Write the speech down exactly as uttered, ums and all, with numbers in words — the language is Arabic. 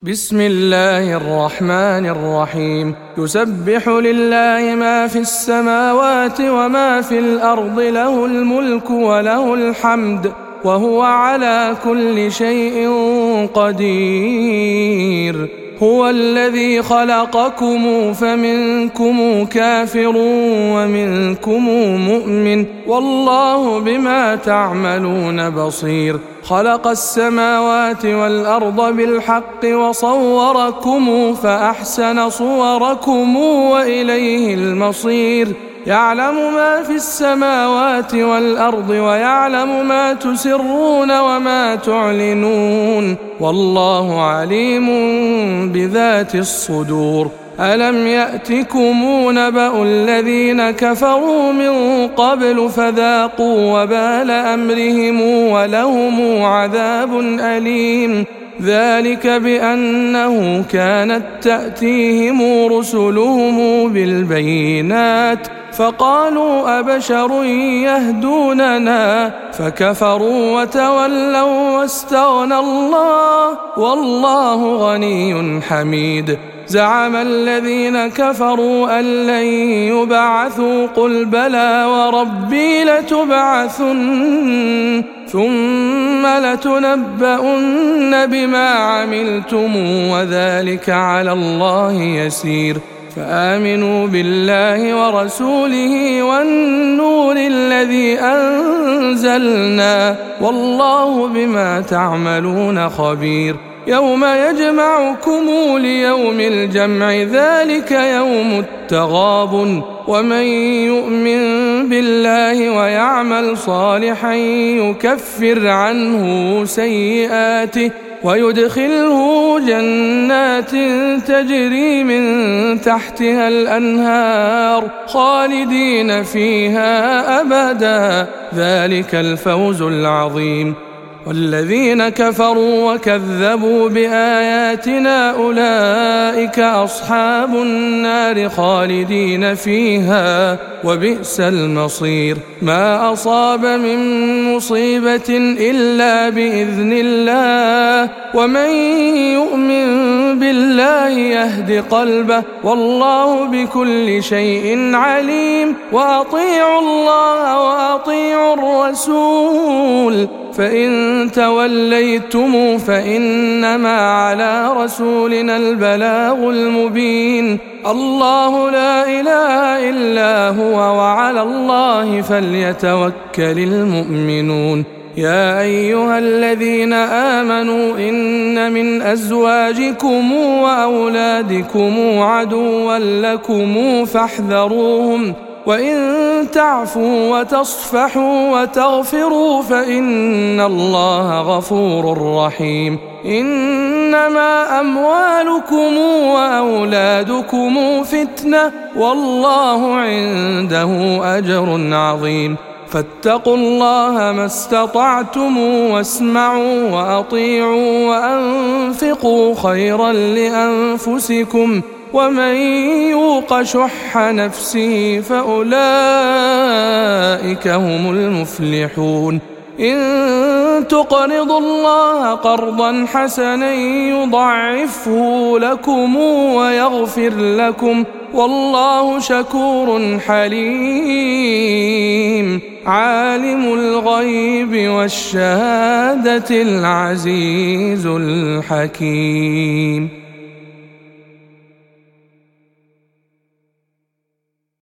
بسم الله الرحمن الرحيم يسبح لله ما في السماوات وما في الأرض له الملك وله الحمد وهو على كل شيء قدير هو الذي خلقكم فمنكم كافر ومنكم مؤمن والله بما تعملون بصير خلق السماوات والأرض بالحق وصوركم فأحسن صوركم وإليه المصير يعلم ما في السماوات والأرض ويعلم ما تسرون وما تعلنون والله عليم بذات الصدور ألم يأتكم نبأ الذين كفروا من قبل فذاقوا وبال أمرهم ولهم عذاب أليم ذلك بأنه كانت تأتيهم رسلهم بالبينات فقالوا أبشر يهدوننا فكفروا وتولوا واستغنى الله والله غني حميد زعم الذين كفروا أن لن يبعثوا قل بلى وربي لتبعثن ثم لتنبؤن بما عملتم وذلك على الله يسير فآمنوا بالله ورسوله والنور الذي أنزلنا والله بما تعملون خبير يوم يجمعكم ليوم الجمع ذلك يوم التغابن ومن يؤمن بالله ويعمل صالحا يكفر عنه سيئاته ويدخله جنات تجري من تحتها الأنهار خالدين فيها أبدا ذلك الفوز العظيم والذين كفروا وكذبوا بآياتنا أولئك أصحاب النار خالدين فيها وبئس المصير ما أصاب من مصيبة إلا بإذن الله ومن يؤمن بالله يهد قلبه والله بكل شيء عليم وأطيعوا الله وأطيعوا الرسول فإن توليتم فإنما على رسولنا البلاغ المبين الله لا إله إلا هو وعلى الله فليتوكل المؤمنون يا أيها الذين آمنوا إن من أزواجكم وأولادكم عدوا لكم فاحذروهم وإن تعفوا وتصفحوا وتغفروا فإن الله غفور رحيم إنما أموالكم وأولادكم فتنة والله عنده أجر عظيم فاتقوا الله ما استطعتم واسمعوا وأطيعوا وأنفقوا خيرا لأنفسكم ومن يوق شح نفسه فأولئك هم المفلحون إن تقرضوا الله قرضا حسنا يضعفه لكم ويغفر لكم والله شكور حليم عالم الغيب والشهادة العزيز الحكيم.